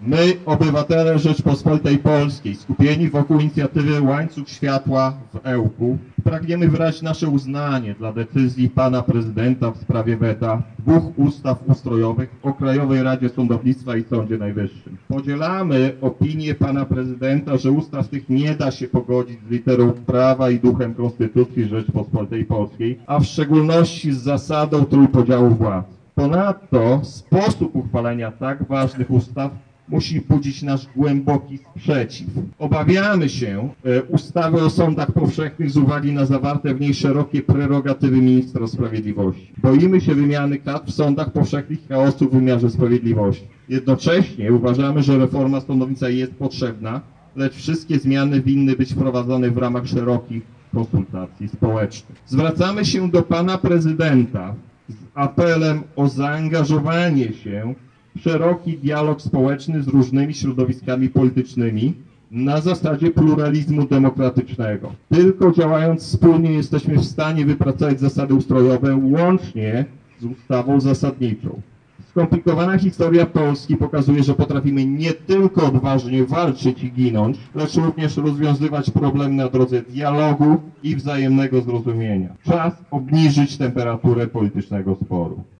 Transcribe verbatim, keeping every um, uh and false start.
My, obywatele Rzeczpospolitej Polskiej, skupieni wokół inicjatywy Łańcuch Światła w Ełku, pragniemy wyrazić nasze uznanie dla decyzji pana prezydenta w sprawie weta dwóch ustaw ustrojowych o Krajowej Radzie Sądownictwa i Sądzie Najwyższym. Podzielamy opinię pana prezydenta, że ustaw tych nie da się pogodzić z literą prawa i duchem Konstytucji Rzeczpospolitej Polskiej, a w szczególności z zasadą trójpodziału władz. Ponadto sposób uchwalenia tak ważnych ustaw musi budzić nasz głęboki sprzeciw. Obawiamy się e, ustawy o sądach powszechnych z uwagi na zawarte w niej szerokie prerogatywy ministra sprawiedliwości. Boimy się wymiany kadr w sądach powszechnych i chaosu w wymiarze sprawiedliwości. Jednocześnie uważamy, że reforma sądownictwa jest potrzebna, lecz wszystkie zmiany winny być wprowadzone w ramach szerokich konsultacji społecznych. Zwracamy się do pana prezydenta z apelem o zaangażowanie się w szeroki dialog społeczny z różnymi środowiskami politycznymi na zasadzie pluralizmu demokratycznego. Tylko działając wspólnie jesteśmy w stanie wypracować zasady ustrojowe łącznie z ustawą zasadniczą. Skomplikowana historia Polski pokazuje, że potrafimy nie tylko odważnie walczyć i ginąć, lecz również rozwiązywać problemy na drodze dialogu i wzajemnego zrozumienia. Czas obniżyć temperaturę politycznego sporu.